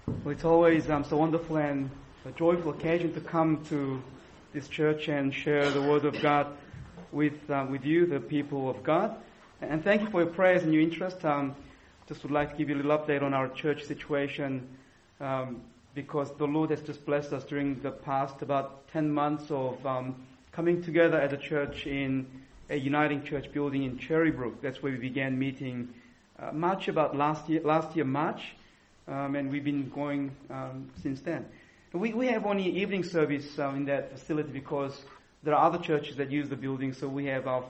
Well, it's always so wonderful and a joyful occasion to come to this church and share the Word of God with you, the people of God. And thank you for your prayers and your interest. Just would like to give you a little update on our church situation because the Lord has just blessed us during the past about 10 months of coming together as a church in a uniting church building in Cherrybrook. That's where we began meeting March about last year March. And we've been going since then. We have only evening service in that facility because there are other churches that use the building, so we have our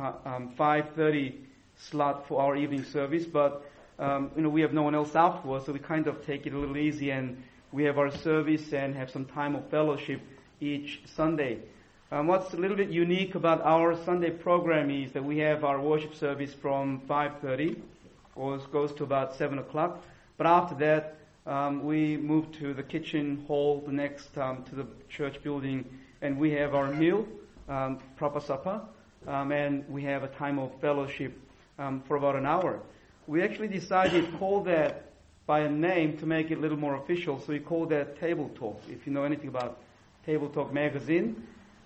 5:30 slot for our evening service. But we have no one else afterwards, so we kind of take it a little easy, and we have our service and have some time of fellowship each Sunday. What's a little bit unique about our Sunday program is that we have our worship service from 5:30, goes to about 7 o'clock. But after that, we move to the kitchen hall, the next to the church building, and we have our meal, proper supper, and we have a time of fellowship for about an hour. We actually decided to call that by a name to make it a little more official, so we call that Table Talk. If you know anything about Table Talk magazine,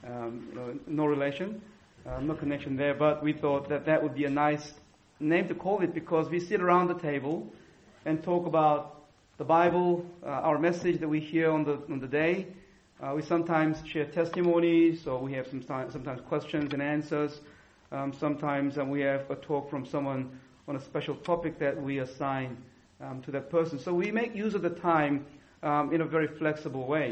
no relation, no connection there, but we thought that would be a nice name to call it because we sit around the table and talk about the Bible, our message that we hear on the day. We sometimes share testimonies, or we have sometimes questions and answers. Sometimes we have a talk from someone on a special topic that we assign to that person. So we make use of the time in a very flexible way.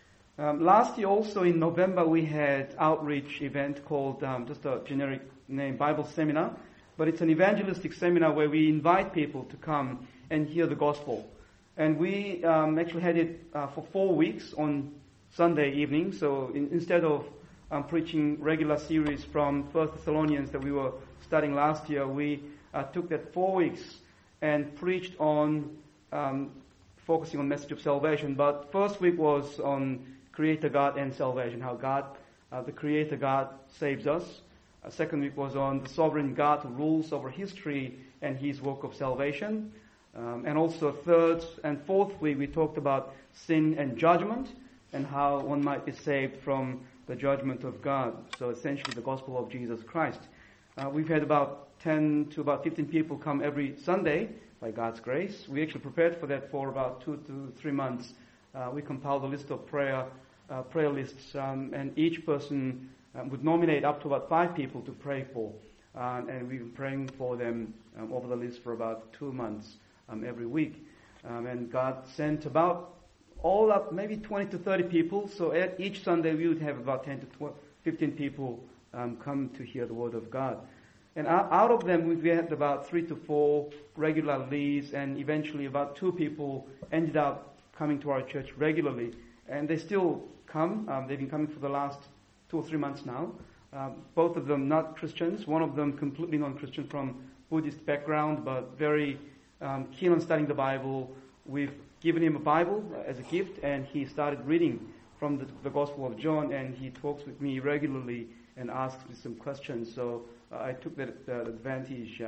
Last year also in November we had outreach event called just a generic name, Bible Seminar. But it's an evangelistic seminar where we invite people to come and hear the gospel. And we actually had it for 4 weeks on Sunday evening. So instead of preaching regular series from 1 Thessalonians that we were studying last year, we took that 4 weeks and preached on focusing on message of salvation. But first week was on Creator God and salvation, how God, the Creator God, saves us. Second week was on the sovereign God who rules over history and His work of salvation. And also third and fourth week we talked about sin and judgment and how one might be saved from the judgment of God. So essentially the gospel of Jesus Christ. We've had about 10 to about 15 people come every Sunday by God's grace. We actually prepared for that for about 2 to 3 months. We compiled a list of prayer lists, and each person would nominate up to about 5 people to pray for. And we've been praying for them over the list for about 2 months every week. And God sent about all up maybe 20 to 30 people. So at each Sunday we would have about 10 to 15 people come to hear the Word of God. And out of them we had about 3 to 4 regular leads, and eventually about 2 people ended up coming to our church regularly. And they still come. They've been coming for the last 2 or 3 months now. Both of them not Christians. One of them completely non-Christian from Buddhist background, but very keen on studying the Bible. We've given him a Bible as a gift, and he started reading from the Gospel of John, and he talks with me regularly and asks me some questions. So I took that advantage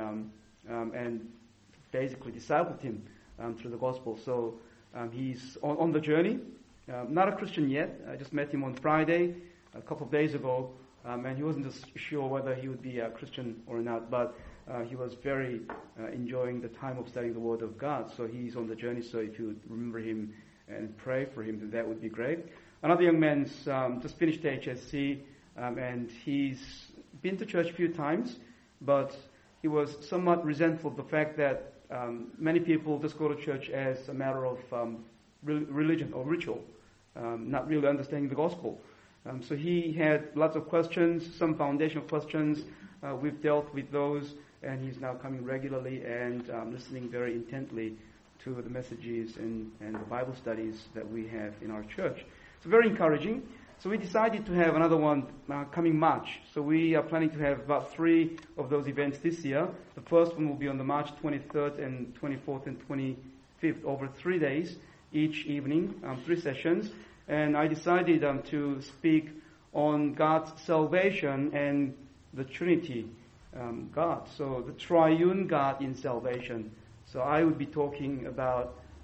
and basically discipled him through the Gospel. So he's on the journey. Not a Christian yet. I just met him on Friday, a couple of days ago, and he wasn't just sure whether he would be a Christian or not, but he was very enjoying the time of studying the Word of God. So he's on the journey. So if you would remember him and pray for him, then that would be great. Another young man's just finished HSC, and he's been to church a few times, but he was somewhat resentful of the fact that many people just go to church as a matter of religion or ritual, not really understanding the gospel. So he had lots of questions, some foundational questions. We've dealt with those, and he's now coming regularly and listening very intently to the messages and the Bible studies that we have in our church. It's very encouraging. So we decided to have another one coming March. So we are planning to have about 3 of those events this year. The first one will be on the March 23rd and 24th and 25th, over 3 days, each evening, 3 sessions. And I decided to speak on God's salvation and the Trinity God. So the triune God in salvation. So I would be talking about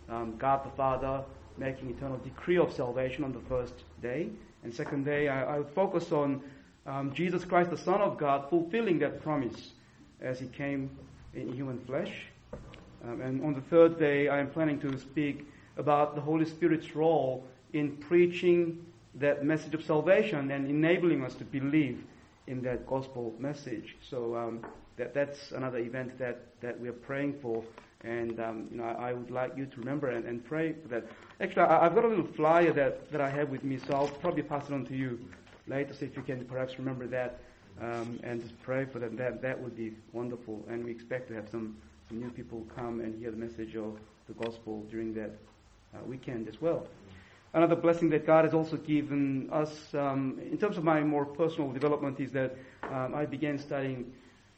God the Father making eternal decree of salvation on the first day. And second day, I would focus on Jesus Christ, the Son of God, fulfilling that promise as he came in human flesh. And on the third day, I am planning to speak about the Holy Spirit's role in preaching that message of salvation and enabling us to believe in that gospel message. So that's another event that we are praying for. And I would like you to remember and pray for that. Actually, I've got a little flyer that I have with me, so I'll probably pass it on to you later, so if you can perhaps remember that and just pray for them. That would be wonderful. And we expect to have some new people come and hear the message of the gospel during that weekend as well. Another blessing that God has also given us, in terms of my more personal development, is that I began studying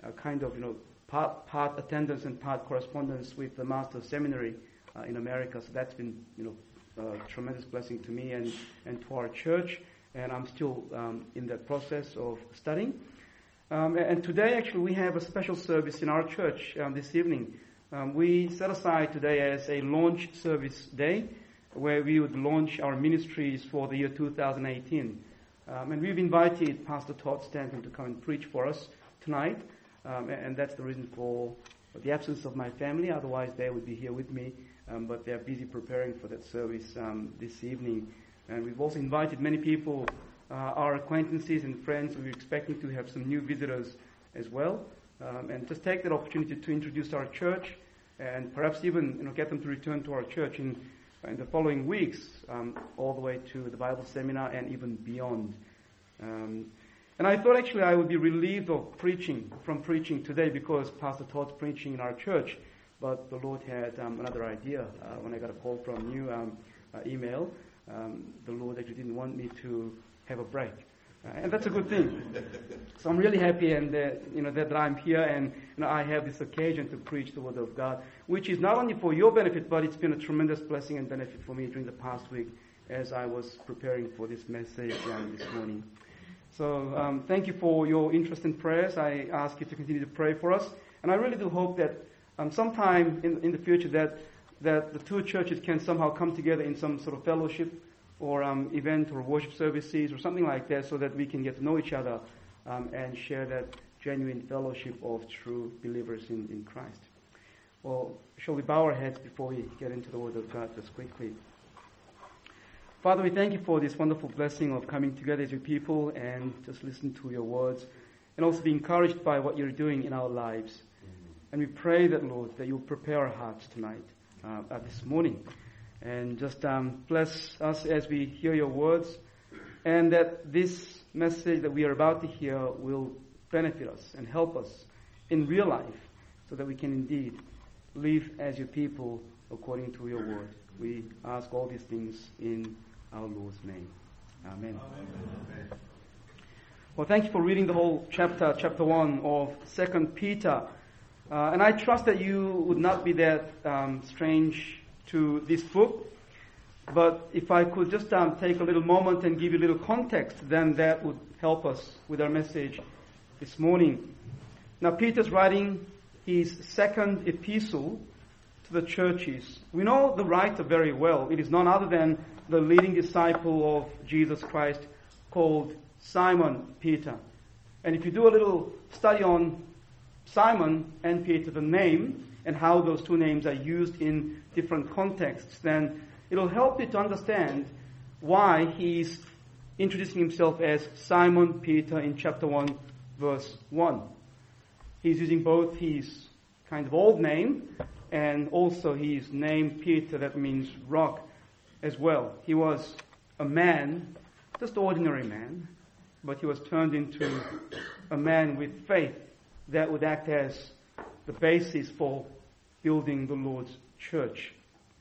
part attendance and part correspondence with the Master's Seminary in America. So that's been, a tremendous blessing to me and to our church. And I'm still in that process of studying. And today, actually, we have a special service in our church this evening. We set aside today as a launch service day, where we would launch our ministries for the year 2018. And we've invited Pastor Todd Stanton to come and preach for us tonight. And that's the reason for the absence of my family. Otherwise, they would be here with me. But they're busy preparing for that service this evening. And we've also invited many people, our acquaintances and friends. We're expecting to have some new visitors as well. And just take that opportunity to introduce our church and perhaps even get them to return to our church in the following weeks, all the way to the Bible seminar and even beyond. And I thought actually I would be relieved of preaching today because Pastor Todd's preaching in our church. But the Lord had another idea when I got a call from you, email. The Lord actually didn't want me to have a break. And that's a good thing. So I'm really happy and that I'm here and I have this occasion to preach the Word of God, which is not only for your benefit, but it's been a tremendous blessing and benefit for me during the past week as I was preparing for this message this morning. So thank you for your interest in prayers. I ask you to continue to pray for us. And I really do hope that sometime in the future that the two churches can somehow come together in some sort of fellowship or event or worship services or something like that so that we can get to know each other and share that genuine fellowship of true believers in Christ. Well, shall we bow our heads before we get into the Word of God just quickly? Father, we thank you for this wonderful blessing of coming together as your people and just listen to your words and also be encouraged by what you're doing in our lives. And we pray that, Lord, that you'll prepare our hearts tonight, this morning. And just bless us as we hear your words, and that this message that we are about to hear will benefit us and help us in real life so that we can indeed live as your people according to your word. We ask all these things in our Lord's name. Amen. Amen. Well, thank you for reading the whole chapter 1 of 2 Peter. And I trust that you would not be that strange to this book. But if I could just take a little moment and give you a little context, then that would help us with our message this morning. Now, Peter's writing his second epistle to the churches. We know the writer very well. It is none other than the leading disciple of Jesus Christ called Simon Peter. And if you do a little study on Simon and Peter, the name, and how those two names are used in different contexts, then it'll help you to understand why he's introducing himself as Simon Peter in chapter 1, verse 1. He's using both his kind of old name and also his name Peter, that means rock, as well. He was a man, just ordinary man, but he was turned into a man with faith that would act as the basis for building the Lord's church.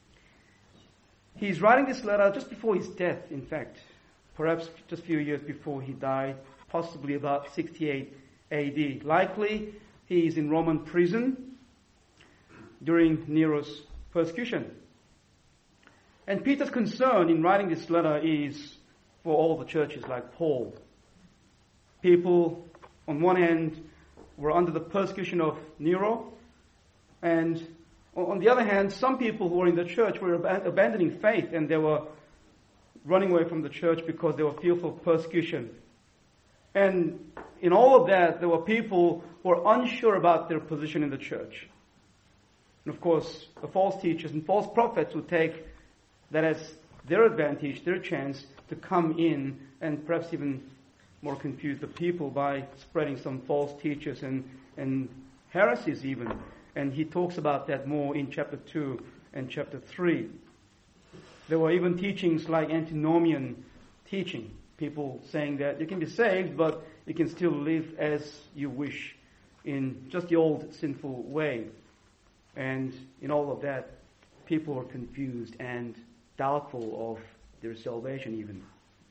He's writing this letter just before his death, in fact, perhaps just a few years before he died, possibly about 68 AD. Likely, he is in Roman prison during Nero's persecution. And Peter's concern in writing this letter is for all the churches like Paul. People, on one hand, were under the persecution of Nero, and On the other hand, some people who were in the church were abandoning faith, and they were running away from the church because they were fearful of persecution. And in all of that, there were people who were unsure about their position in the church. And of course, the false teachers and false prophets would take that as their advantage, their chance to come in and perhaps even more confuse the people by spreading some false teachers and heresies even. And he talks about that more in chapter 2 and chapter 3. There were even teachings like antinomian teaching. People saying that you can be saved, but you can still live as you wish in just the old sinful way. And in all of that, people were confused and doubtful of their salvation even.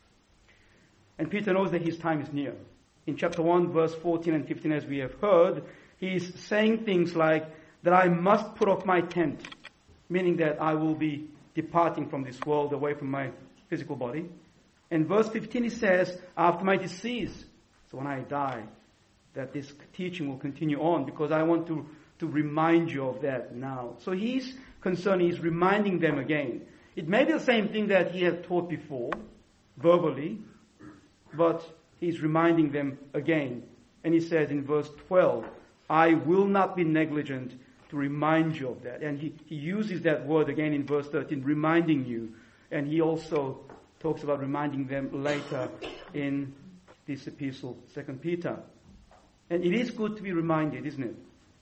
And Peter knows that his time is near. In chapter 1, verse 14 and 15, as we have heard, he's saying things like, that I must put off my tent, meaning that I will be departing from this world away from my physical body. And verse 15 he says, after my decease, so when I die, that this teaching will continue on, because I want to remind you of that now. So his concern is reminding them again. It may be the same thing that he had taught before, verbally, but he's reminding them again. And he says in verse 12, I will not be negligent to remind you of that. And he uses that word again in verse 13, reminding you. And he also talks about reminding them later in this epistle, 2 Peter. And it is good to be reminded, isn't it?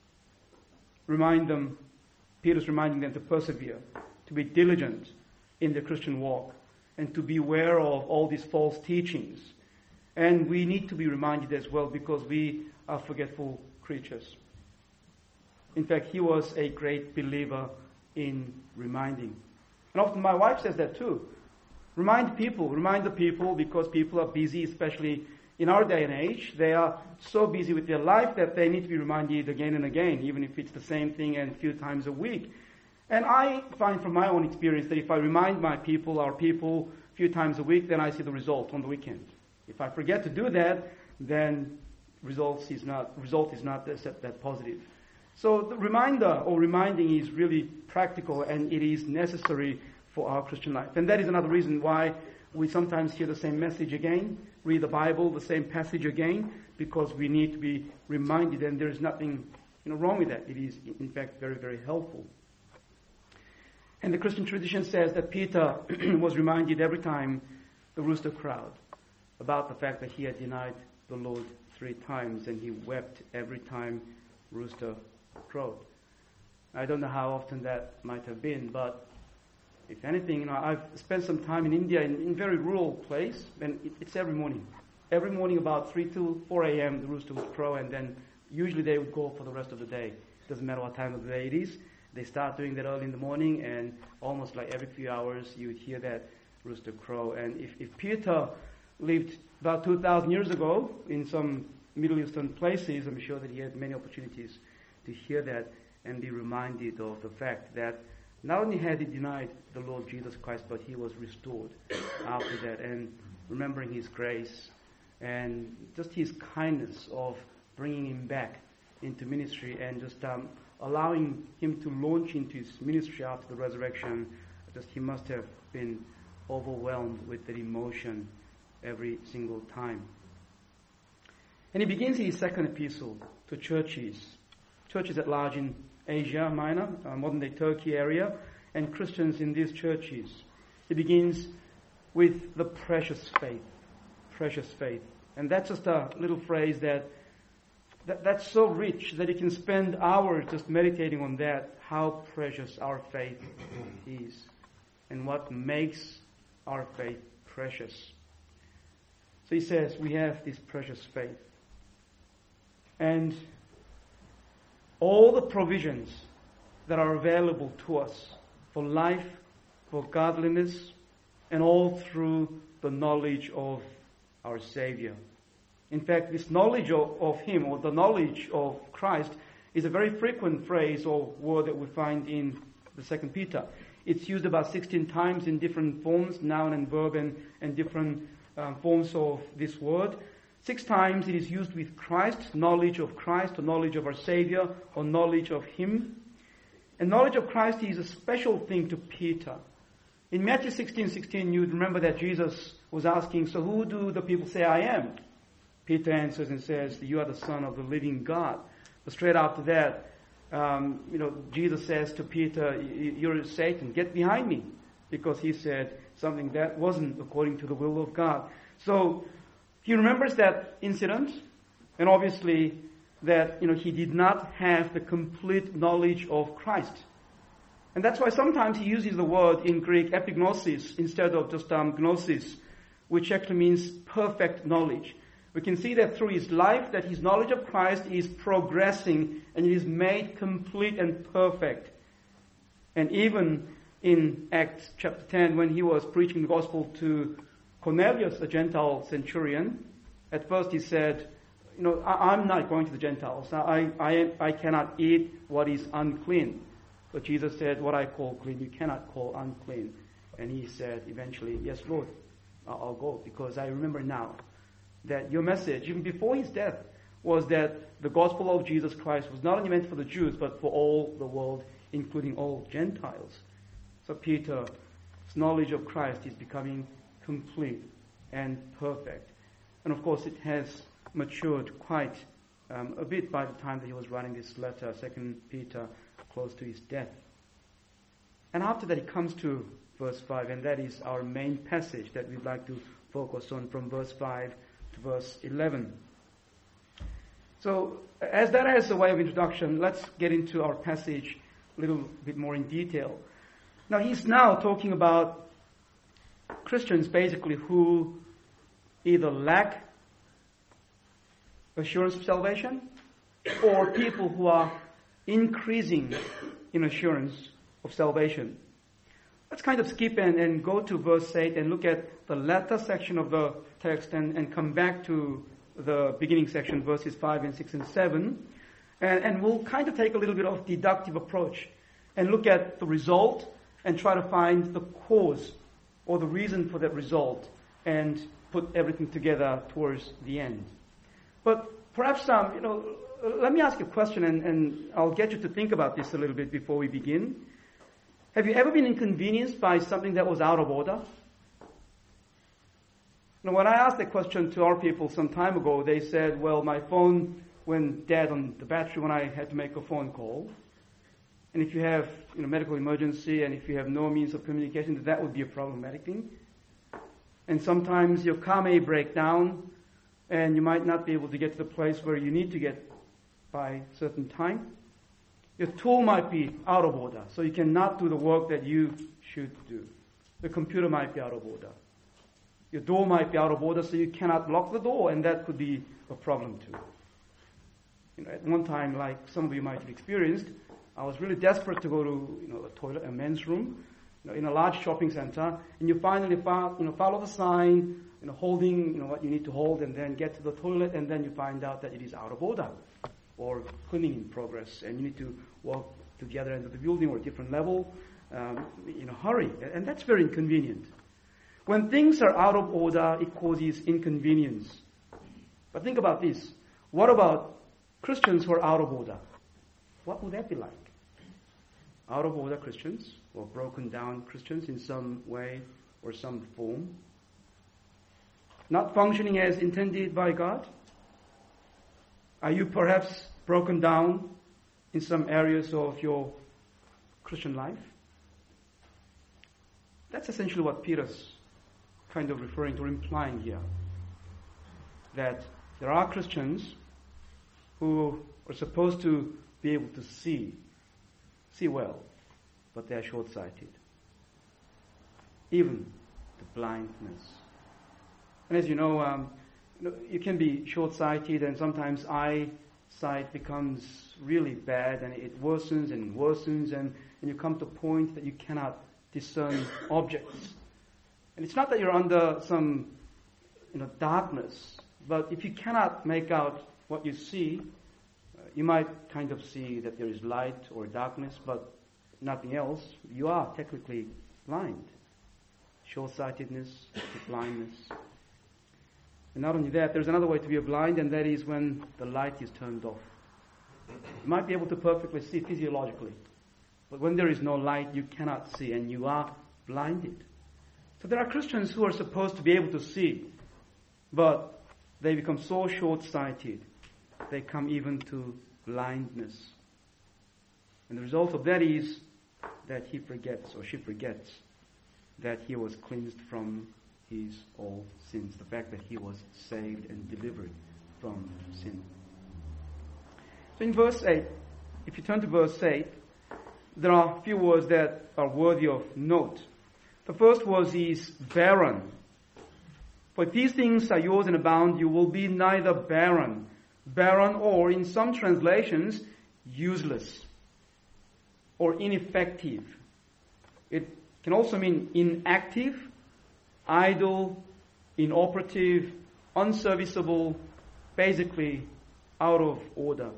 Remind them, Peter's reminding them to persevere, to be diligent in the Christian walk, and to be aware of all these false teachings. And we need to be reminded as well, because we are forgetful creatures. In fact, he was a great believer in reminding. And often my wife says that too. Remind the people, because people are busy, especially in our day and age. They are so busy with their life that they need to be reminded again and again, even if it's the same thing and a few times a week. And I find from my own experience that if I remind my people, our people, a few times a week, then I see the result on the weekend. If I forget to do that, then result is not that positive. So the reminder or reminding is really practical, and it is necessary for our Christian life. And that is another reason why we sometimes hear the same message again, read the Bible, the same passage again, because we need to be reminded, and there is nothing wrong with that. It is, in fact, very, very helpful. And the Christian tradition says that Peter was reminded every time the rooster crowed about the fact that he had denied the Lord 3 times, and he wept every time rooster crowed. I don't know how often that might have been, but if anything, I've spent some time in India in a very rural place, and it's every morning. Every morning about 3 to 4 a.m. the rooster would crow, and then usually they would go for the rest of the day. It doesn't matter what time of the day it is. They start doing that early in the morning, and almost like every few hours you would hear that rooster crow. And if Peter lived about 2,000 years ago in some Middle Eastern places, I'm sure that he had many opportunities to hear that and be reminded of the fact that not only had he denied the Lord Jesus Christ, but he was restored after that, and remembering his grace and just his kindness of bringing him back into ministry, and just allowing him to launch into his ministry after the resurrection. Just he must have been overwhelmed with that emotion every single time. And he begins his second epistle to churches at large in Asia Minor, modern-day Turkey area, and Christians in these churches. He begins with the precious faith. And that's just a little phrase that's so rich that you can spend hours just meditating on that, how precious our faith is, and what makes our faith precious. So he says, we have this precious faith. And all the provisions that are available to us for life, for godliness, and all through the knowledge of our Savior. In fact, this knowledge of Him, or the knowledge of Christ, is a very frequent phrase or word that we find in the 2 Peter. It's used about 16 times in different forms, noun and verb, and different forms of this word. 6 times it is used with Christ, knowledge of Christ, or knowledge of our Savior, or knowledge of Him. And knowledge of Christ is a special thing to Peter. In Matthew 16:16, you remember that Jesus was asking, so who do the people say I am? Peter answers and says, you are the Son of the living God. But straight after that, Jesus says to Peter, you're Satan, get behind me. Because he said something that wasn't according to the will of God. So he remembers that incident, and obviously that he did not have the complete knowledge of Christ. And that's why sometimes he uses the word in Greek epignosis instead of just gnosis, which actually means perfect knowledge. We can see that through his life that his knowledge of Christ is progressing and it is made complete and perfect. And even in Acts chapter 10, when he was preaching the gospel to Cornelius, a Gentile centurion, at first he said, I'm not going to the Gentiles. I cannot eat what is unclean. But Jesus said, what I call clean, you cannot call unclean. And he said eventually, yes, Lord, I'll go, because I remember now that your message, even before his death, was that the gospel of Jesus Christ was not only meant for the Jews, but for all the world, including all Gentiles. So Peter's knowledge of Christ is becoming complete and perfect. And of course, it has matured quite a bit by the time that he was writing this letter, 2 Peter, close to his death. And after that, he comes to verse 5, and that is our main passage that we'd like to focus on from verse 5 to verse 11. So, as a way of introduction, let's get into our passage a little bit more in detail. Now, he's now talking about Christians basically who either lack assurance of salvation or people who are increasing in assurance of salvation. Let's kind of skip and go to verse 8 and look at the latter section of the text and come back to the beginning section, verses 5 and 6 and 7. And we'll kind of take a little bit of deductive approach and look at the result and try to find the cause or the reason for that result and put everything together towards the end. But perhaps, let me ask you a question and I'll get you to think about this a little bit before we begin. Have you ever been inconvenienced by something that was out of order? Now, when I asked that question to our people some time ago, they said, well, my phone went dead on the battery when I had to make a phone call. And if you have medical emergency and if you have no means of communication, that would be a problematic thing. And sometimes your car may break down and you might not be able to get to the place where you need to get by a certain time. Your tool might be out of order, so you cannot do the work that you should do. The computer might be out of order. Your door might be out of order, so you cannot lock the door, and that could be a problem too. At one time, like some of you might have experienced, I was really desperate to go to a toilet, a men's room, in a large shopping center, and you finally follow the sign, holding what you need to hold, and then get to the toilet, and then you find out that it is out of order, or cleaning in progress, and you need to walk to the other end of the building or a different level in a hurry, and that's very inconvenient. When things are out of order, it causes inconvenience. But think about this. What about Christians who are out of order? What would that be like? Out of order Christians, or broken down Christians in some way or some form? Not functioning as intended by God? Are you perhaps broken down in some areas of your Christian life? That's essentially what Peter's kind of referring to or implying here. That there are Christians who are supposed to be able to see well, but they are short-sighted. Even the blindness. And as you know, you can be short-sighted, and sometimes eyesight becomes really bad, and it worsens and worsens, and you come to a point that you cannot discern objects. And it's not that you're under some darkness, but if you cannot make out what you see, you might kind of see that there is light or darkness, but nothing else. You are technically blind. Short-sightedness, blindness. And not only that, there's another way to be blind, and that is when the light is turned off. You might be able to perfectly see physiologically, But when there is no light, you cannot see, and you are blinded. So there are Christians who are supposed to be able to see, but they become so short-sighted, they come even to blindness. And the result of that is that he forgets, or she forgets, that he was cleansed from his old sins. The fact that he was saved and delivered from sin. So in verse 8, if you turn to verse 8, there are a few words that are worthy of note. The first word is barren. For if these things are yours and abound, you will be neither barren. Barren, or in some translations, useless or ineffective. It can also mean inactive, idle, inoperative, unserviceable, basically out of order.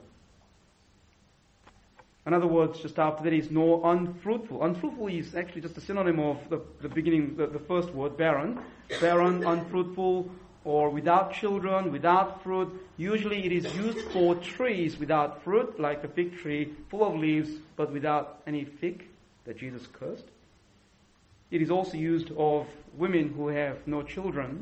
In other words, just after that is no unfruitful. Unfruitful is actually just a synonym of the beginning, the first word, barren. Barren, unfruitful, or without children, without fruit. Usually it is used for trees without fruit, like the fig tree, full of leaves, but without any fig that Jesus cursed. It is also used of women who have no children.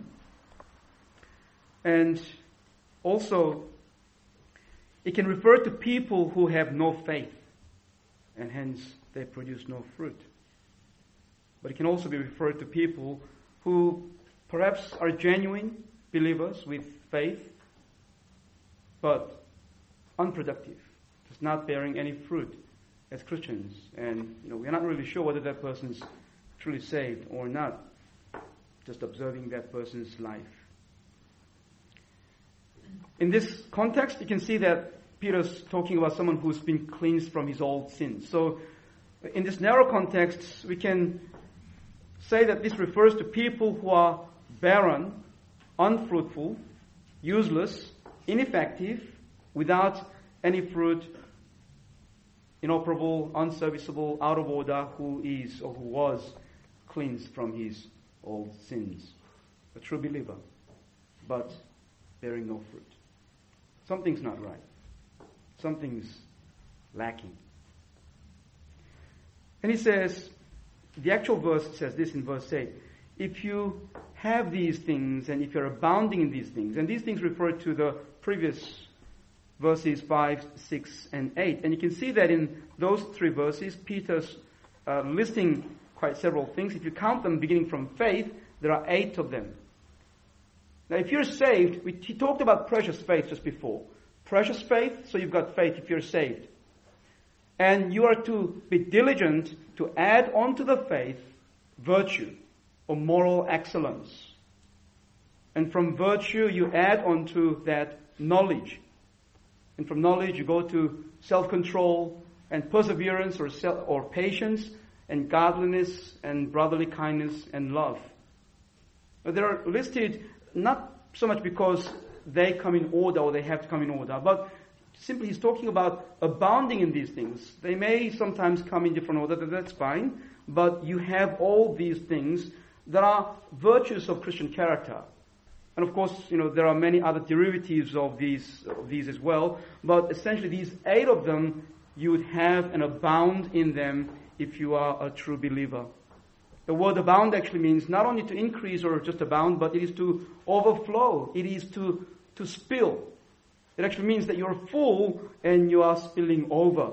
And also, it can refer to people who have no faith, and hence they produce no fruit. But it can also be referred to people who perhaps are genuine believers with faith, but unproductive, just not bearing any fruit as Christians. And we're not really sure whether that person's truly saved or not, just observing that person's life. In this context, you can see that Peter's talking about someone who's been cleansed from his old sins. So in this narrow context, we can say that this refers to people who are barren, unfruitful, useless, ineffective, without any fruit, inoperable, unserviceable, out of order, who is or who was cleansed from his old sins. A true believer, but bearing no fruit. Something's not right. Something's lacking. And he says, the actual verse says this in verse 8, if you have these things and if you're abounding in these things, and these things refer to the previous verses 5, 6, and 8. And you can see that in those three verses, Peter's listing quite several things. If you count them beginning from faith, there are 8 of them. Now if you're saved, he talked about precious faith just before. Precious faith, so you've got faith if you're saved. And you are to be diligent to add onto the faith virtue or moral excellence. And from virtue you add onto that knowledge. And from knowledge you go to self-control and perseverance or patience and godliness and brotherly kindness and love. But they are listed not so much because they come in order or they have to come in order, but simply he's talking about abounding in these things. They may sometimes come in different order, that's fine, but you have all these things that are virtues of Christian character. And of course, there are many other derivatives of these as well, but essentially these 8 of them, you would have and abound in them if you are a true believer. The word abound actually means not only to increase or just abound, but it is to overflow. It is to spill. It actually means that you're full and you are spilling over.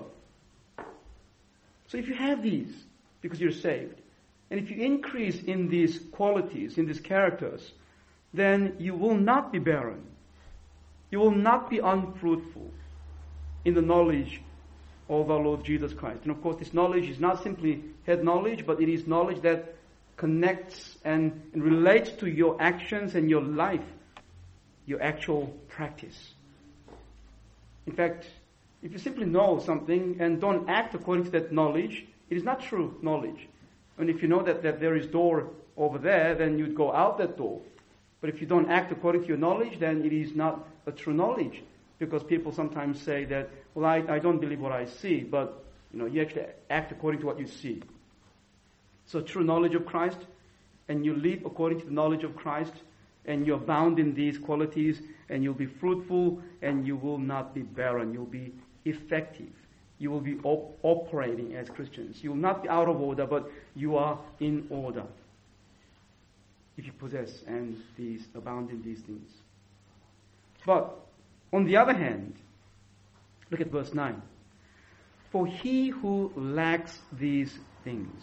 So if you have these, because you're saved, and if you increase in these qualities, in these characters, then you will not be barren. You will not be unfruitful in the knowledge of our Lord Jesus Christ. And of course, this knowledge is not simply head knowledge, but it is knowledge that connects and relates to your actions and your life, your actual practice. In fact, if you simply know something and don't act according to that knowledge, it is not true knowledge. And if you know that there is door over there, then you'd go out that door. But if you don't act according to your knowledge, then it is not a true knowledge. Because people sometimes say that, well, I don't believe what I see, but you actually act according to what you see. So true knowledge of Christ, and you live according to the knowledge of Christ, and you abound in these qualities, and you'll be fruitful, and you will not be barren. You'll be effective. you will be operating as Christians. You will not be out of order, but you are in order if you possess and abound in these things. But on the other hand, look at verse 9. For he who lacks these things,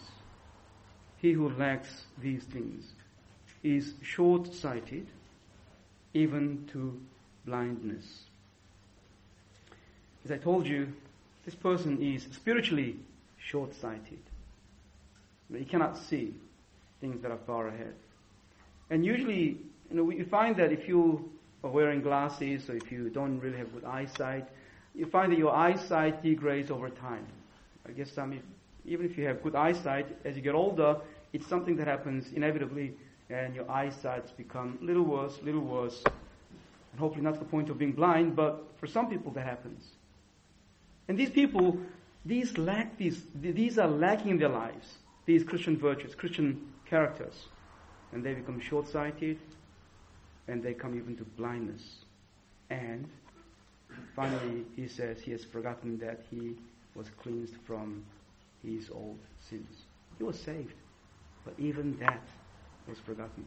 is short-sighted, even to blindness. As I told you, this person is spiritually short-sighted. He cannot see things that are far ahead. And usually, we find that if you are wearing glasses, or if you don't really have good eyesight, you find that your eyesight degrades over time. I guess even if you have good eyesight, as you get older, it's something that happens inevitably, and your eyesight become a little worse, and hopefully not to the point of being blind, but for some people that happens. And these people, these are lacking in their lives, these Christian virtues, Christian characters, and they become short-sighted, and they come even to blindness. And finally, he says he has forgotten that he was cleansed from his old sins. He was saved, but even that was forgotten.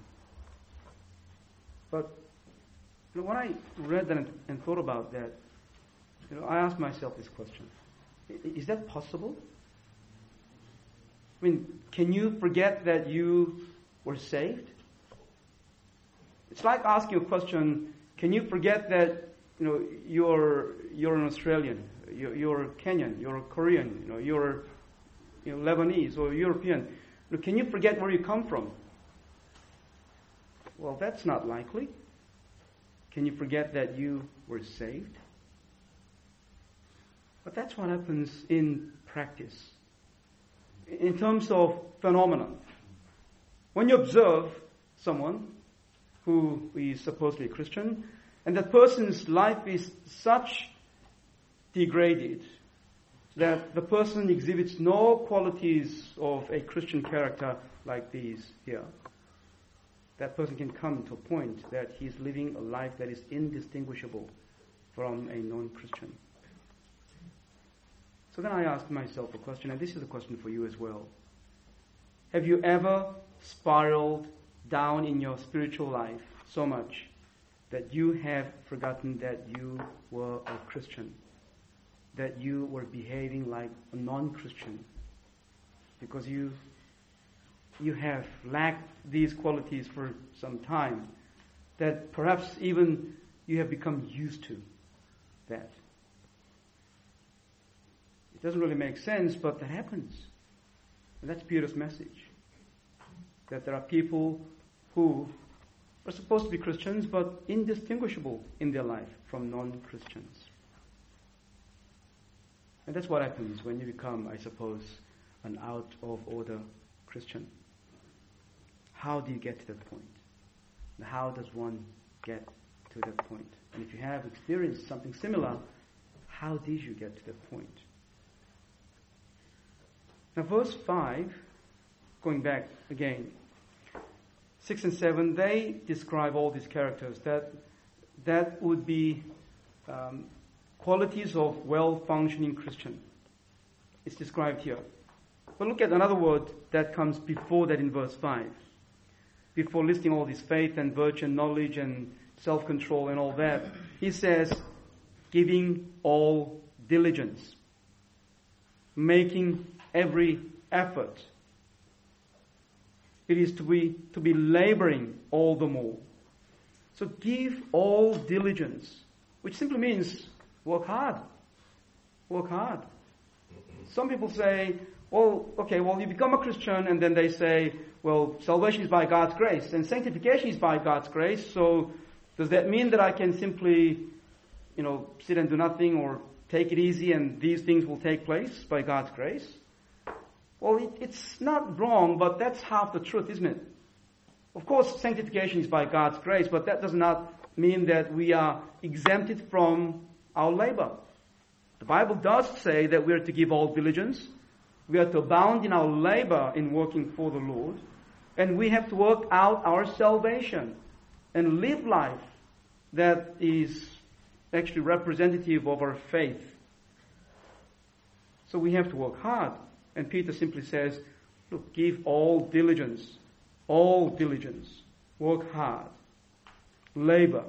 But when I read that and thought about that, I asked myself this question: is that possible? I mean, can you forget that you were saved? It's like asking a question: can you forget that you're an Australian, you're Kenyan, you're Korean, you're Lebanese or European? Can you forget where you come from? Well, that's not likely. Can you forget that you were saved? But that's what happens in practice. In terms of phenomenon. When you observe someone who is supposedly a Christian, and that person's life is such degraded that the person exhibits no qualities of a Christian character like these here, that person can come to a point that he's living a life that is indistinguishable from a non-Christian. So then I asked myself a question, and this is a question for you as well. Have you ever spiraled down in your spiritual life so much that you have forgotten that you were a Christian, that you were behaving like a non-Christian, because you have lacked these qualities for some time, that perhaps even you have become used to that? It doesn't really make sense, but that happens. And that's Peter's message. That there are people who are supposed to be Christians, but indistinguishable in their life from non-Christians. And that's what happens when you become, I suppose, an out-of-order Christian. How do you get to that point? And how does one get to that point? And if you have experienced something similar, how did you get to that point? Now verse 5, going back again, 6 and 7, they describe all these characters that would be qualities of well-functioning Christian. It's described here. But look at another word that comes before that in verse 5. Before listing all this faith and virtue and knowledge and self-control and all that, he says, giving all diligence, making every effort. It is to be laboring all the more. So give all diligence, which simply means work hard. Work hard. Some people say, you become a Christian, and then they say, well, salvation is by God's grace, and sanctification is by God's grace, so does that mean that I can simply, sit and do nothing or take it easy and these things will take place by God's grace? Well, it's not wrong, but that's half the truth, isn't it? Of course, sanctification is by God's grace, but that does not mean that we are exempted from our labor. The Bible does say that we are to give all diligence. We are to abound in our labor in working for the Lord. And we have to work out our salvation and live life that is actually representative of our faith. So we have to work hard. And Peter simply says, look, give all diligence, work hard, labor.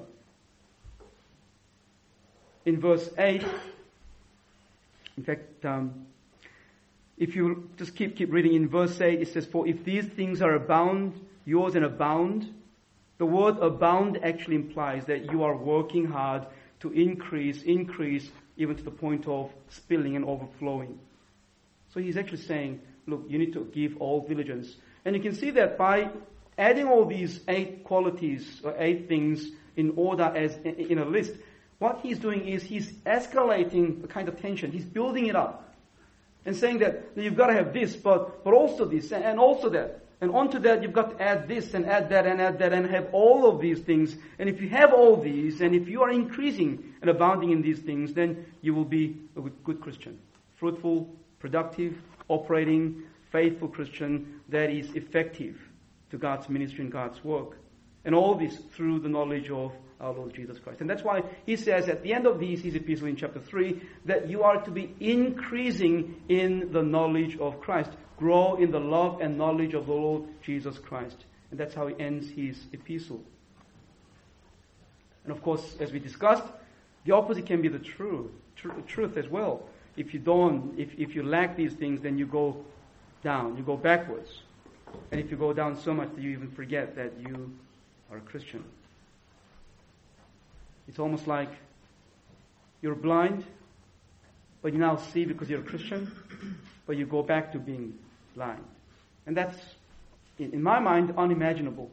In verse 8, in fact, if you just keep reading in verse 8, it says, for if these things are yours and abound, the word abound actually implies that you are working hard to increase, even to the point of spilling and overflowing. So he's actually saying, look, you need to give all diligence. And you can see that by adding all these 8 qualities or 8 things in order as in a list, what he's doing is he's escalating the kind of tension. He's building it up and saying that you've got to have this, but also this and also that. And onto that, you've got to add this and add that and have all of these things. And if you have all these, and if you are increasing and abounding in these things, then you will be a good Christian. Fruitful, productive, operating, faithful Christian that is effective to God's ministry and God's work. And all this through the knowledge of our Lord Jesus Christ. And that's why he says at the end of his epistle in chapter 3 that you are to be increasing in the knowledge of Christ. Grow in the love and knowledge of the Lord Jesus Christ. And that's how he ends his epistle. And of course, as we discussed, the opposite can be the truth as well. If you lack these things, then you go down, you go backwards. And if you go down so much that you even forget that you are a Christian. It's almost like you're blind, but you now see because you're a Christian, but you go back to being blind. And that's, in my mind, unimaginable.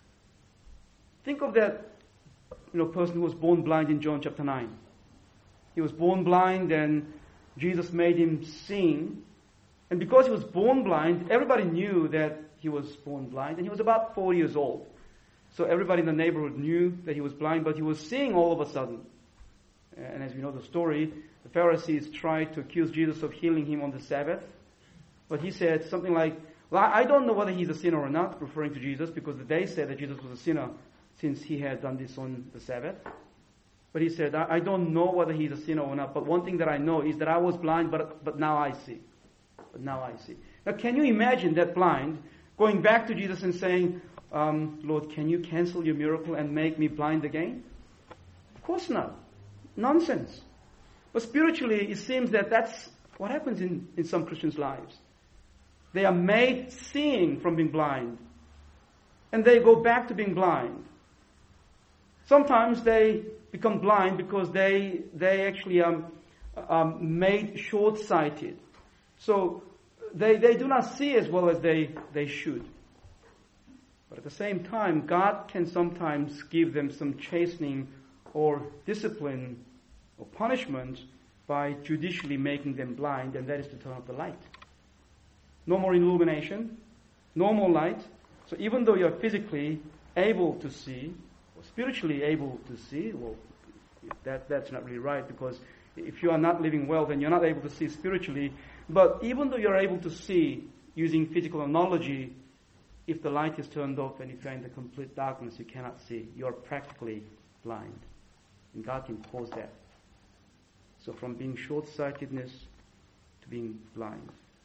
Think of that person who was born blind in John chapter 9. He was born blind and Jesus made him sing. And because he was born blind, everybody knew that he was born blind. And he was about 4 years old. So everybody in the neighborhood knew that he was blind, but he was seeing all of a sudden. And as we know the story, the Pharisees tried to accuse Jesus of healing him on the Sabbath. But he said something like, well, I don't know whether he's a sinner or not, referring to Jesus, because they said that Jesus was a sinner since he had done this on the Sabbath. But he said, I don't know whether he's a sinner or not, but one thing that I know is that I was blind, but now I see. Now, can you imagine that blind going back to Jesus and saying, Lord, can you cancel your miracle and make me blind again? Of course not. Nonsense. But spiritually, it seems that that's what happens in some Christians' lives. They are made seeing from being blind. And they go back to being blind. Sometimes they become blind because they actually are made short-sighted. So they do not see as well as they should. But at the same time, God can sometimes give them some chastening or discipline or punishment by judicially making them blind, and that is to turn off the light. No more illumination, no more light. So even though you're physically able to see, or spiritually able to see, well, that's not really right, because if you are not living well, then you're not able to see spiritually. But even though you're able to see using physical analogy, if the light is turned off and if you're in the complete darkness, you cannot see. You're practically blind. And God can cause that. So from being short-sightedness to being blind.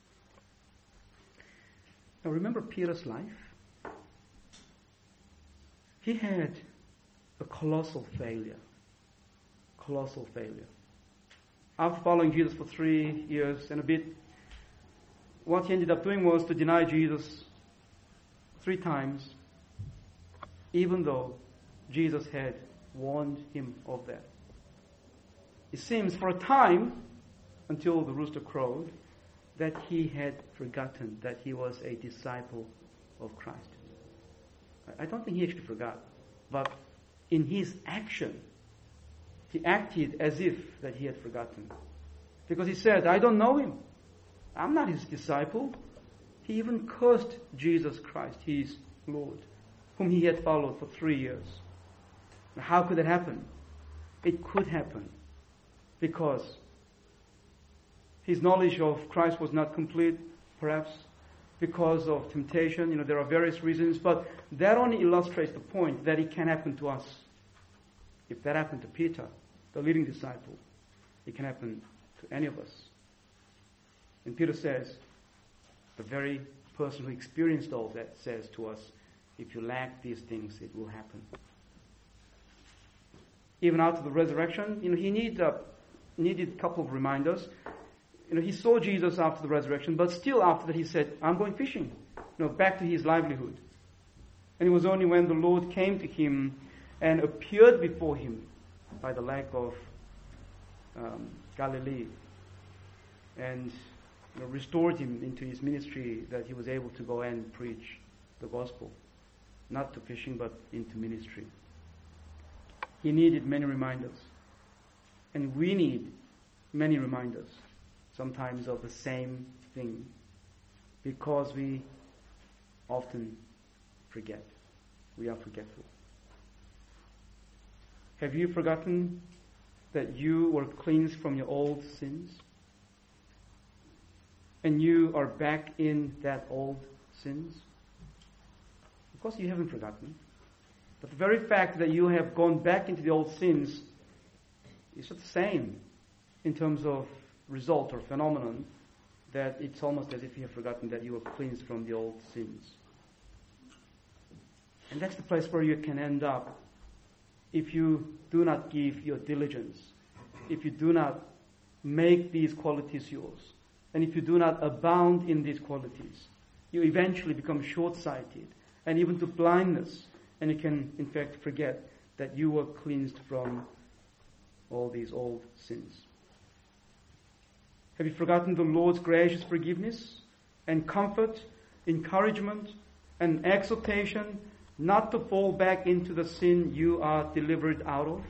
Now remember Peter's life? He had a colossal failure. Colossal failure. After following Jesus for 3 years and a bit, what he ended up doing was to deny Jesus 3 times, even though Jesus had warned him of that. It seems for a time, until the rooster crowed, that he had forgotten that he was a disciple of Christ. I don't think he actually forgot, but in his action, he acted as if that he had forgotten. Because he said, I don't know him. I'm not his disciple. He even cursed Jesus Christ, his Lord, whom he had followed for 3 years. Now, how could that happen? It could happen because his knowledge of Christ was not complete, perhaps because of temptation. There are various reasons, but that only illustrates the point that it can happen to us. If that happened to Peter, the leading disciple, it can happen to any of us. And Peter says, the very person who experienced all that says to us, if you lack these things, it will happen. Even after the resurrection, he needed a couple of reminders. He saw Jesus after the resurrection, but still after that he said, I'm going fishing. Back to his livelihood. And it was only when the Lord came to him and appeared before him by the lake of Galilee and restored him into his ministry that he was able to go and preach the gospel. Not to fishing, but into ministry. He needed many reminders. And we need many reminders, sometimes of the same thing, because we often forget. We are forgetful. Have you forgotten that you were cleansed from your old sins? And you are back in that old sins? Of course you haven't forgotten. But the very fact that you have gone back into the old sins is the same in terms of result or phenomenon, that it's almost as if you have forgotten that you were cleansed from the old sins. And that's the place where you can end up if you do not give your diligence, if you do not make these qualities yours, and if you do not abound in these qualities. You eventually become short-sighted and even to blindness, and you can in fact forget that you were cleansed from all these old sins. Have you forgotten the Lord's gracious forgiveness and comfort, encouragement and exhortation not to fall back into the sin you are delivered out of?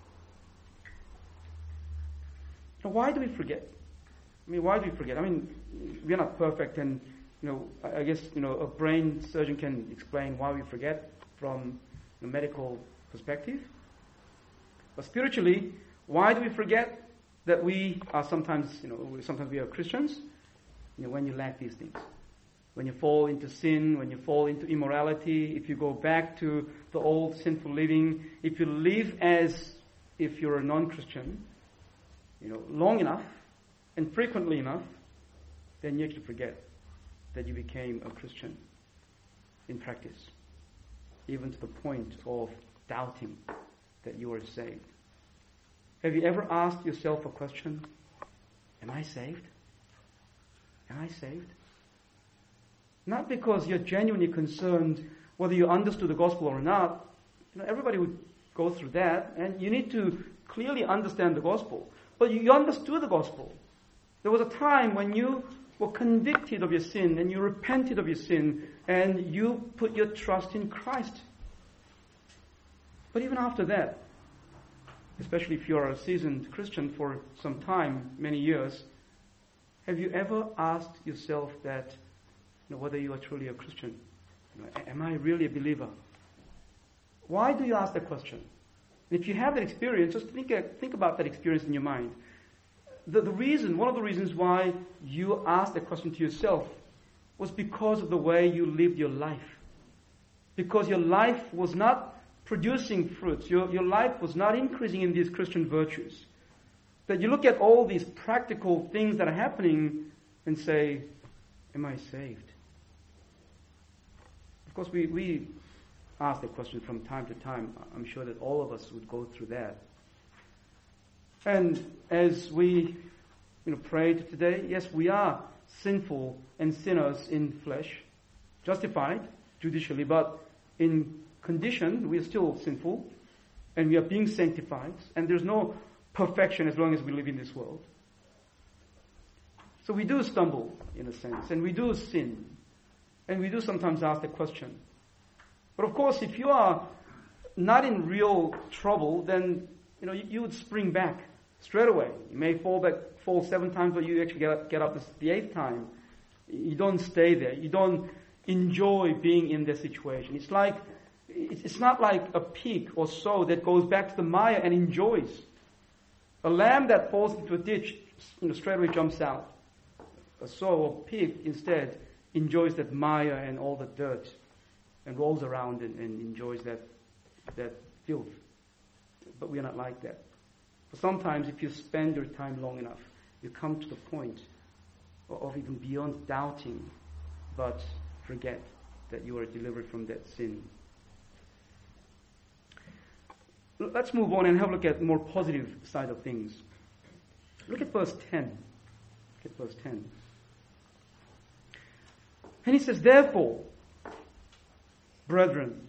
Now, why do we forget? Why do we forget? We are not perfect, and I guess a brain surgeon can explain why we forget from a medical perspective. But spiritually, why do we forget that we are sometimes we are Christians? When you lack these things. When you fall into sin, when you fall into immorality, if you go back to the old sinful living, if you live as if you're a non-Christian, long enough and frequently enough, then you actually forget that you became a Christian in practice, even to the point of doubting that you are saved. Have you ever asked yourself a question? Am I saved? Am I saved? Not because you're genuinely concerned whether you understood the gospel or not. Everybody would go through that, and you need to clearly understand the gospel. But you understood the gospel. There was a time when you were convicted of your sin, and you repented of your sin, and you put your trust in Christ. But even after that, especially if you're a seasoned Christian for some time, many years, have you ever asked yourself that, whether you are truly a Christian? Am I really a believer? Why do you ask that question? If you have that experience, just think about that experience in your mind. One of the reasons why you asked that question to yourself was because of the way you lived your life. Because your life was not producing fruits. Your life was not increasing in these Christian virtues. That you look at all these practical things that are happening and say, am I saved? Of course, we ask that question from time to time. I'm sure that all of us would go through that. And as we prayed today, yes, we are sinful and sinners in flesh, justified judicially, but in condition we are still sinful, and we are being sanctified, and there's no perfection as long as we live in this world. So we do stumble, in a sense, and we do sin, and we do sometimes ask the question. But of course, if you are not in real trouble, then you would spring back straight away. You may fall 7 times, but you actually get up the 8th time. You don't stay there. You don't enjoy being in that situation. It's not like a pig or so that goes back to the mire and enjoys. A lamb that falls into a ditch, straight away jumps out. A sow or pig instead enjoys that mire and all the dirt and rolls around and enjoys that filth. But we are not like that. But sometimes if you spend your time long enough, you come to the point of even beyond doubting, but forget that you are delivered from that sin. Let's move on and have a look at the more positive side of things. Look at verse 10. Look at verse 10. And he says, therefore, brethren,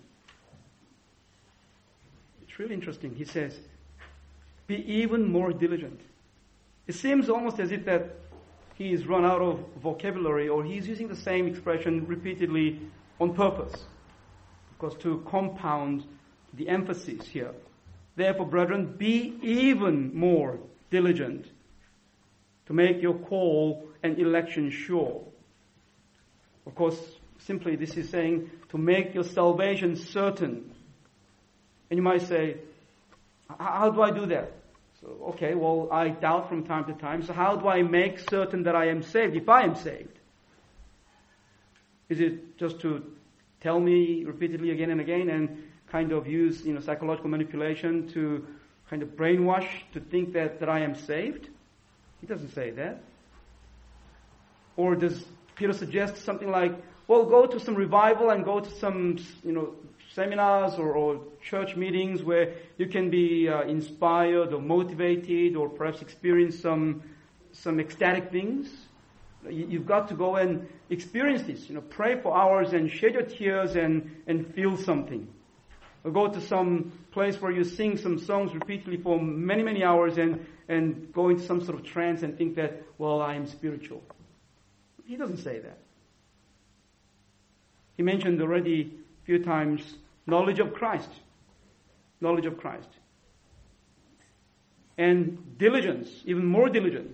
it's really interesting. He says, be even more diligent. It seems almost as if that he is run out of vocabulary, or he's using the same expression repeatedly on purpose, because to compound the emphasis here. Therefore, brethren, be even more diligent to make your call and election sure. Of course, simply this is saying to make your salvation certain. And you might say, how do I do that? So, okay, well, I doubt from time to time. So how do I make certain that I am saved, if I am saved? Is it just to tell me repeatedly again and again and kind of use, psychological manipulation to kind of brainwash to think that I am saved? He doesn't say that. Or does Peter suggest something like, well, go to some revival and go to some, seminars or church meetings where you can be inspired or motivated or perhaps experience some ecstatic things. You've got to go and experience this. Pray for hours and shed your tears and feel something. Or go to some place where you sing some songs repeatedly for many, many hours and go into some sort of trance and think that, well, I am spiritual. He doesn't say that. He mentioned already a few times knowledge of Christ. Knowledge of Christ. And diligence, even more diligence.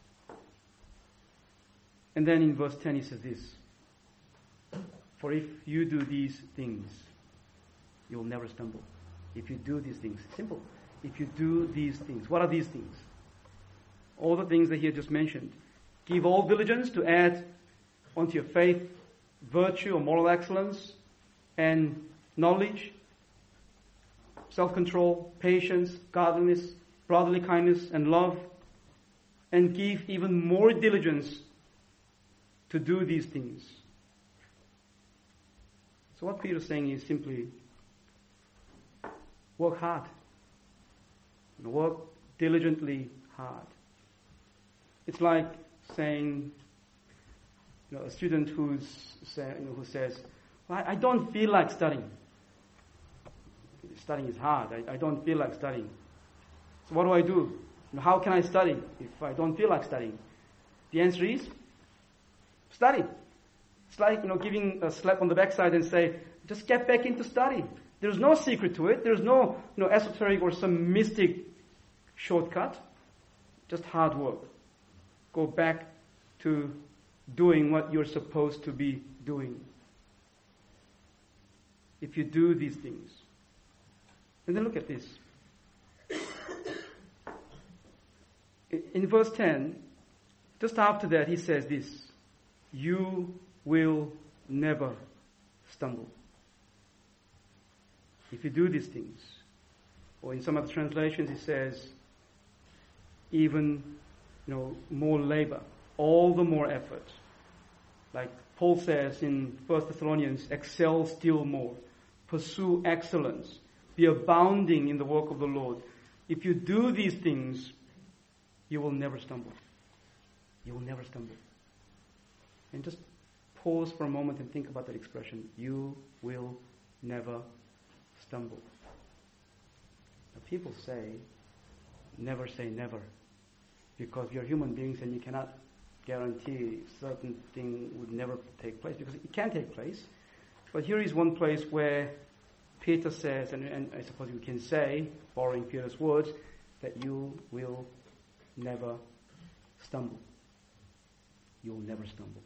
And then in verse 10 he says this, for if you do these things, you will never stumble. If you do these things. Simple. If you do these things. What are these things? All the things that he had just mentioned. Give all diligence to add onto your faith virtue or moral excellence and knowledge, self-control, patience, godliness, brotherly kindness, and love. And give even more diligence to do these things. So what Peter is saying is simply, work hard. Work diligently hard. It's like saying, a student who says, well, I don't feel like studying. Studying is hard. I don't feel like studying. So what do I do? How can I study if I don't feel like studying? The answer is, study. It's like, giving a slap on the backside and say, just get back into study. There's no secret to it. There's no, esoteric or some mystic shortcut. Just hard work. Go back to doing what you're supposed to be doing. If you do these things. And then look at this. In verse 10, just after that, he says this, you will never stumble. If you do these things. Or in some other translations, it says, even, more labor, all the more effort. Like Paul says in 1 Thessalonians, excel still more, pursue excellence, be abounding in the work of the Lord. If you do these things, you will never stumble. You will never stumble. And just pause for a moment and think about that expression. You will never stumble. Now, people say never, because we are human beings and you cannot guarantee certain thing would never take place, because it can take place. But here is one place where Peter says, and I suppose we can say, borrowing Peter's words, that you will never stumble. You will never stumble.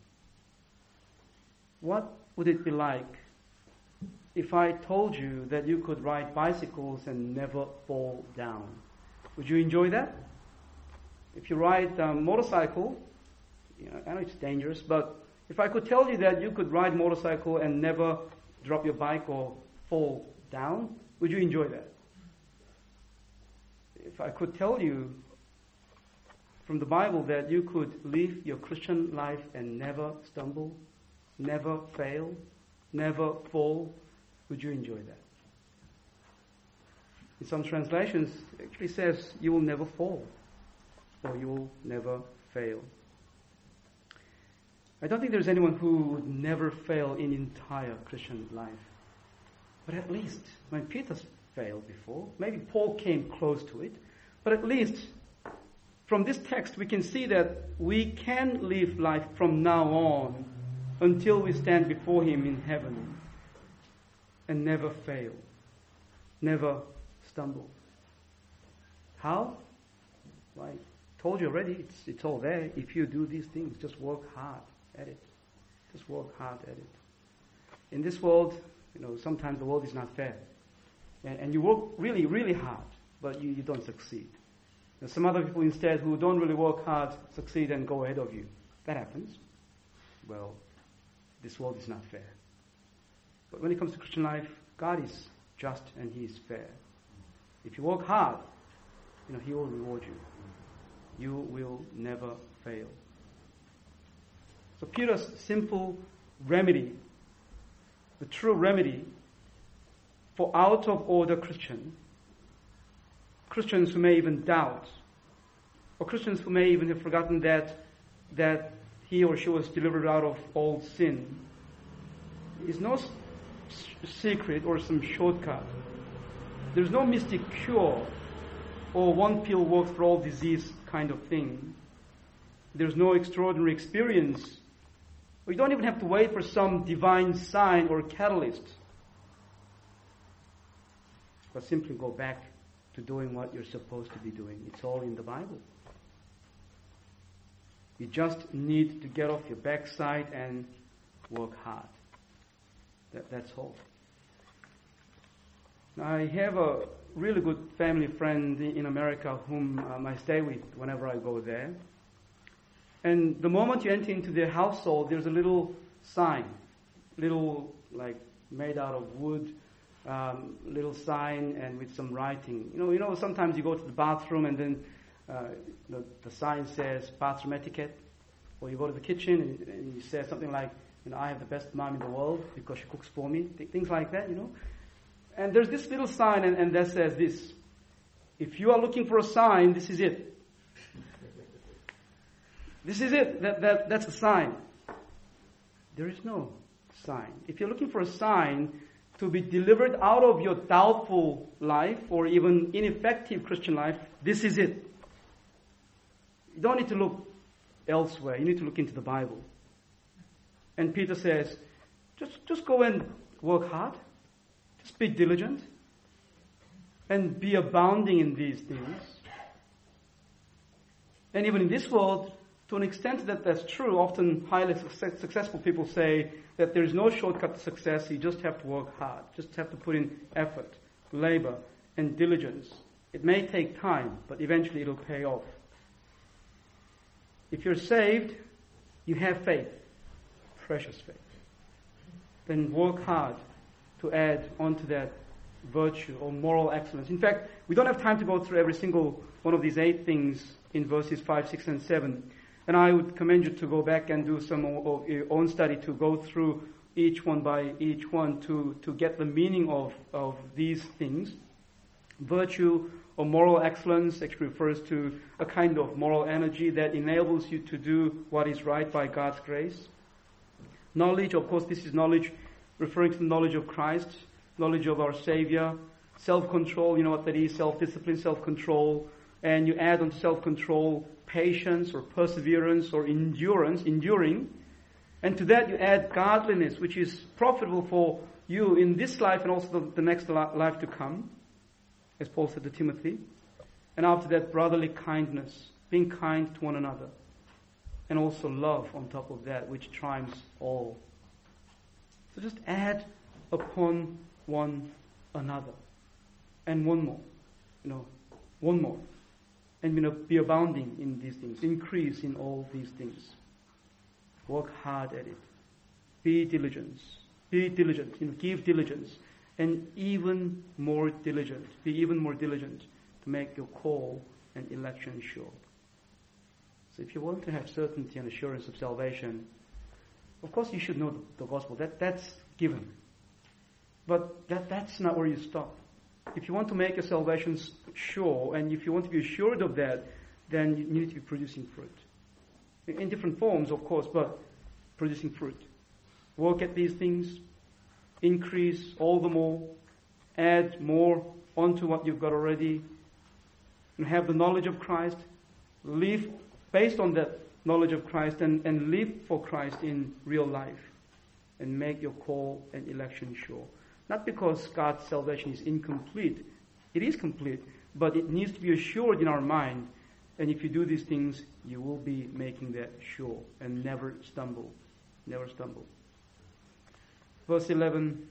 What would it be like if I told you that you could ride bicycles and never fall down? Would you enjoy that? If you ride a motorcycle, I know it's dangerous, but if I could tell you that you could ride motorcycle and never drop your bike or fall down, would you enjoy that? If I could tell you from the Bible that you could live your Christian life and never stumble, never fail, never fall, would you enjoy that? In some translations, it actually says you will never fall or you will never fail. I don't think there's anyone who would never fail in entire Christian life. But at least, when Peter failed before, maybe Paul came close to it, but at least from this text we can see that we can live life from now on until we stand before Him in heaven and never fail, never stumble. How? Well, I told you already, it's all there. If you do these things, just work hard at it. Just work hard at it. In this world, sometimes the world is not fair. And you work really, really hard, but you don't succeed. Some other people instead who don't really work hard succeed and go ahead of you. That happens. Well, this world is not fair. But when it comes to Christian life, God is just and He is fair. If you work hard, He will reward you. You will never fail. So Peter's simple remedy, the true remedy for out of order Christians who may even doubt, or Christians who may even have forgotten that he or she was delivered out of all sin, is no secret or some shortcut. There's no mystic cure or one pill works for all disease kind of thing. There's no extraordinary experience. We don't even have to wait for some divine sign or catalyst. But simply go back to doing what you're supposed to be doing. It's all in the Bible. You just need to get off your backside and work hard. That's all. I have a really good family friend in America whom I stay with whenever I go there. And the moment you enter into their household, there's a little sign, made out of wood, little sign and with some writing. Sometimes you go to the bathroom and then the sign says bathroom etiquette, or you go to the kitchen and you say something like, I have the best mom in the world because she cooks for me, things like that, And there's this little sign and that says this: if you are looking for a sign, this is it. This is it. That's the sign. There is no sign. If you're looking for a sign to be delivered out of your doubtful life or even ineffective Christian life, this is it. You don't need to look elsewhere. You need to look into the Bible. And Peter says, just go and work hard. Just be diligent. And be abounding in these things. And even in this world, to an extent that's true, often highly successful people say that there is no shortcut to success. You just have to work hard. Just have to put in effort, labor, and diligence. It may take time, but eventually it'll pay off. If you're saved, you have faith, precious faith. Then work hard to add onto that virtue or moral excellence. In fact, we don't have time to go through every single one of these 8 things in verses 5, 6, and 7. And I would commend you to go back and do some of your own study, to go through each one by each one to get the meaning of these things. Virtue or moral excellence actually refers to a kind of moral energy that enables you to do what is right by God's grace. Knowledge, of course, this is knowledge referring to the knowledge of Christ, knowledge of our Savior. Self-control, you know what that is, self-discipline, self-control. And you add on self-control patience or perseverance or enduring. And to that you add godliness, which is profitable for you in this life and also the next life to come, as Paul said to Timothy. And after that, brotherly kindness, being kind to one another. And also love on top of that, which triumphs all. So just add upon one another. And one more. One more. And be abounding in these things. Increase in all these things. Work hard at it. Be diligent. Give diligence. And even more diligent. Be even more diligent to make your call and election sure. So if you want to have certainty and assurance of salvation, of course you should know the gospel. That's given. But that's not where you stop. If you want to make your salvation sure, and if you want to be assured of that, then you need to be producing fruit. In different forms, of course, but producing fruit. Work at these things, increase all the more, add more onto what you've got already, and have the knowledge of Christ, live based on that knowledge of Christ, and live for Christ in real life, and make your call and election sure. Not because God's salvation is incomplete. It is complete, but it needs to be assured in our mind. And if you do these things, you will be making that sure and never stumble. Never stumble. Verse 11,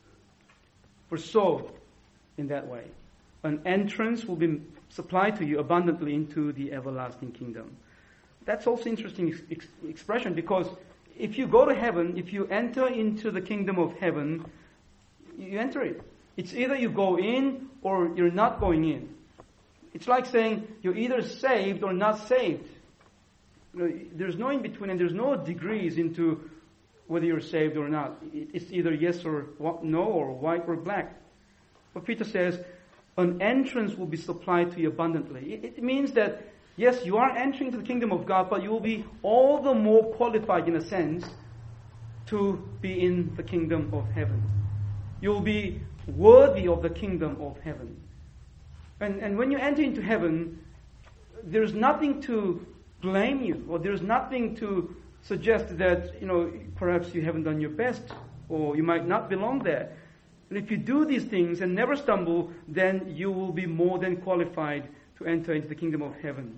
for so, in that way, an entrance will be supplied to you abundantly into the everlasting kingdom. That's also interesting expression, because if you go to heaven, if you enter into the kingdom of heaven, you enter it. It's either you go in or you're not going in. It's like saying you're either saved or not saved. There's no in between, and there's no degrees into whether you're saved or not. It's either yes or no, or white or black. But Peter says, an entrance will be supplied to you abundantly. It means that, yes, you are entering into the kingdom of God, but you will be all the more qualified, in a sense, to be in the kingdom of heaven. You will be worthy of the kingdom of heaven. And when you enter into heaven, there's nothing to blame you, or there's nothing to suggest that, perhaps you haven't done your best, or you might not belong there. And if you do these things and never stumble, then you will be more than qualified to enter into the kingdom of heaven.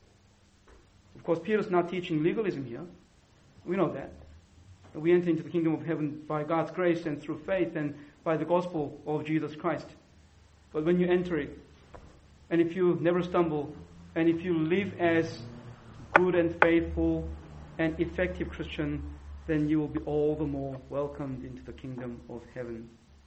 Of course, Peter's not teaching legalism here. We know that. We enter into the kingdom of heaven by God's grace and through faith and by the gospel of Jesus Christ. But when you enter it, and if you never stumble, and if you live as good and faithful and effective Christian, then you will be all the more welcomed into the kingdom of heaven.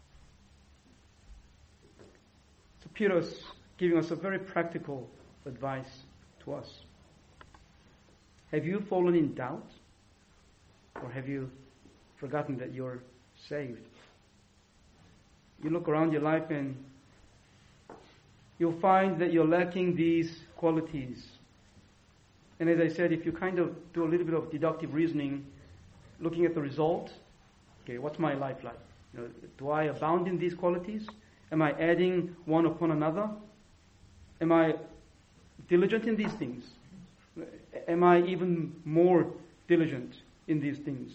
So Peter's giving us a very practical advice to us. Have you fallen in doubt? Or have you forgotten that you're saved? You look around your life and you'll find that you're lacking these qualities. And as I said, if you kind of do a little bit of deductive reasoning, looking at the result, okay, what's my life like? Do I abound in these qualities? Am I adding one upon another? Am I diligent in these things? Am I even more diligent in these things?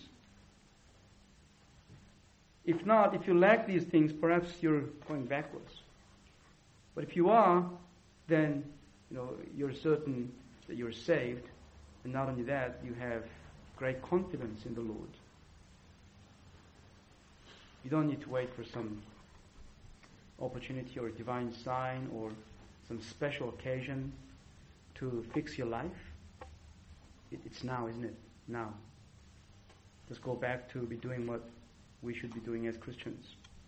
If not, if you lack these things, perhaps you're going backwards. But if you are, then you're certain that you're saved, and not only that, you have great confidence in the Lord. You don't need to wait for some opportunity or a divine sign or some special occasion to fix your life. It's now, isn't it? Now. Let's go back to be doing what we should be doing as Christians.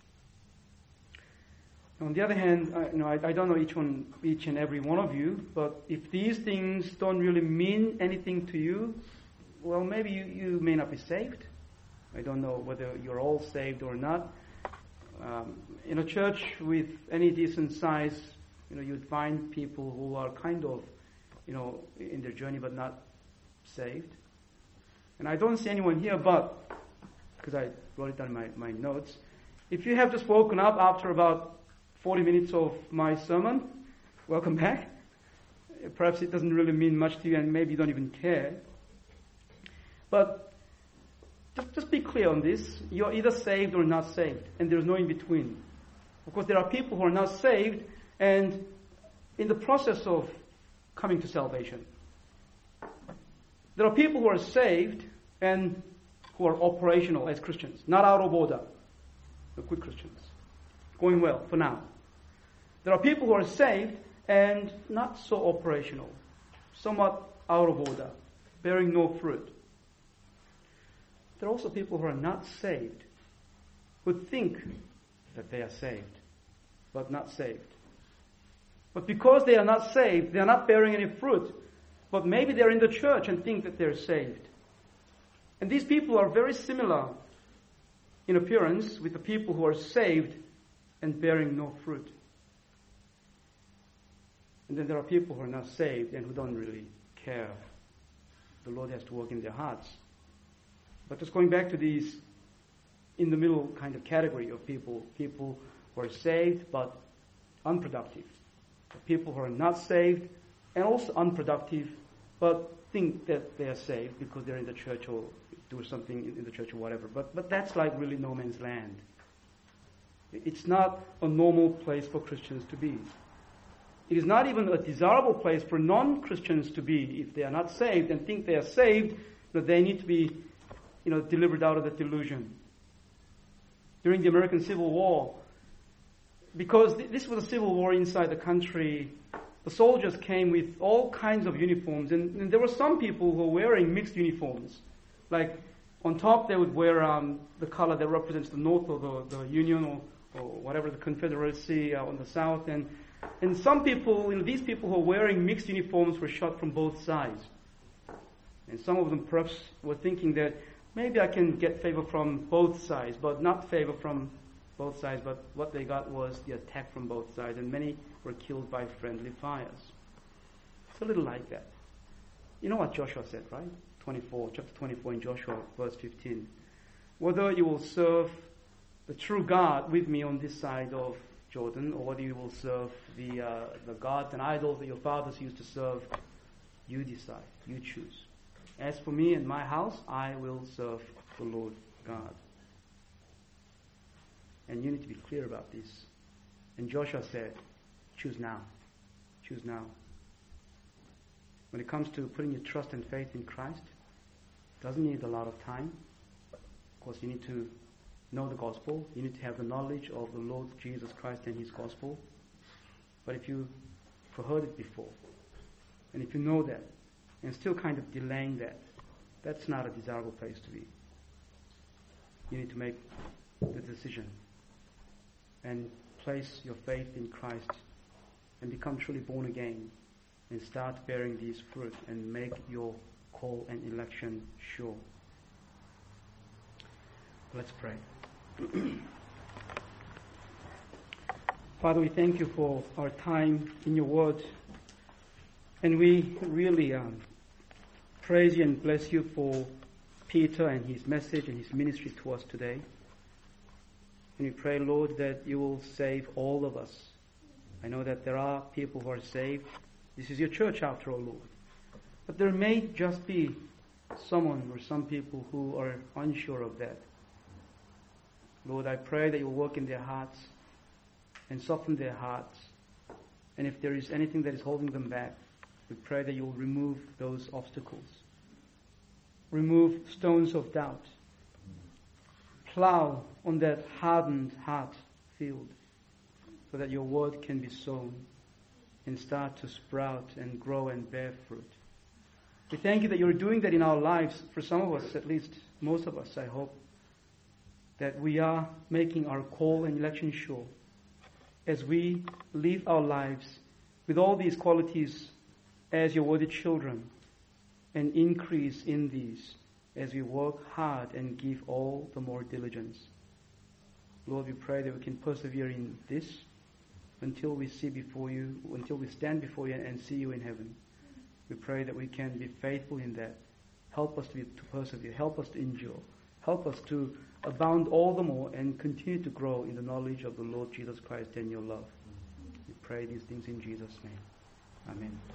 On the other hand, I don't know each and every one of you, but if these things don't really mean anything to you, well, maybe you may not be saved. I don't know whether you're all saved or not. In a church with any decent size, you'd find people who are kind of, in their journey but not saved. And I don't see anyone here, but, because I wrote it down in my notes, if you have just woken up after about 40 minutes of my sermon, welcome back. Perhaps it doesn't really mean much to you, and maybe you don't even care. But just be clear on this. You're either saved or not saved, and there's no in between. Of course, there are people who are not saved and in the process of coming to salvation. There are people who are saved and who are operational as Christians, not out of order. They're good Christians, going well for now. There are people who are saved and not so operational, somewhat out of order, bearing no fruit. There are also people who are not saved, who think that they are saved, but not saved. But because they are not saved, they are not bearing any fruit, but maybe they're in the church and think that they're saved. And these people are very similar in appearance with the people who are saved and bearing no fruit. And then there are people who are not saved and who don't really care. The Lord has to work in their hearts. But just going back to these in the middle kind of category of people who are saved but unproductive. People who are not saved and also unproductive but think that they are saved because they're in the church or do something in the church or whatever. But that's like really no man's land. It's not a normal place for Christians to be. It is not even a desirable place for non-Christians to be. If they are not saved and think they are saved, that they need to be, delivered out of that delusion. During the American Civil War, because this was a civil war inside the country, the soldiers came with all kinds of uniforms, and there were some people who were wearing mixed uniforms. Like on top, they would wear the color that represents the North or the Union or whatever, the Confederacy on the South, and some people, these people who were wearing mixed uniforms were shot from both sides. And some of them perhaps were thinking that maybe I can get favor from both sides, but not favor from both sides. But what they got was the attack from both sides, and many were killed by friendly fires. It's a little like that. You know what Joshua said, right? Chapter 24 in Joshua, verse 15. Whether you will serve the true God with me on this side of Jordan, or whether you will serve the gods and idols that your fathers used to serve, you decide, you choose. As for me and my house, I will serve the Lord God. And you need to be clear about this. And Joshua said, choose now. Choose now. When it comes to putting your trust and faith in Christ, it doesn't need a lot of time. Of course, you need to know the gospel. You need to have the knowledge of the Lord Jesus Christ and His gospel. But if you've heard it before, and if you know that, and still kind of delaying that, that's not a desirable place to be. You need to make the decision and place your faith in Christ and become truly born again and start bearing these fruit and make your call and election sure. Let's pray. Father, we thank you for our time in your word, and we really praise you and bless you for Peter and his message and his ministry to us today. And we pray, Lord, that you will save all of us. I know that there are people who are saved. This is your church after all, Lord. But there may just be someone or some people who are unsure of that. Lord, I pray that you'll work in their hearts and soften their hearts. And if there is anything that is holding them back, we pray that you'll remove those obstacles. Remove stones of doubt. Plow on that hardened heart field so that your word can be sown and start to sprout and grow and bear fruit. We thank you that you're doing that in our lives. For some of us, at least most of us, I hope, that we are making our call and election sure as we live our lives with all these qualities as your worthy children, and increase in these as we work hard and give all the more diligence. Lord, we pray that we can persevere in this until we stand before you and see you in heaven. We pray that we can be faithful in that. Help us to persevere. Help us to endure. Help us to abound all the more and continue to grow in the knowledge of the Lord Jesus Christ and your love. We pray these things in Jesus' name. Amen.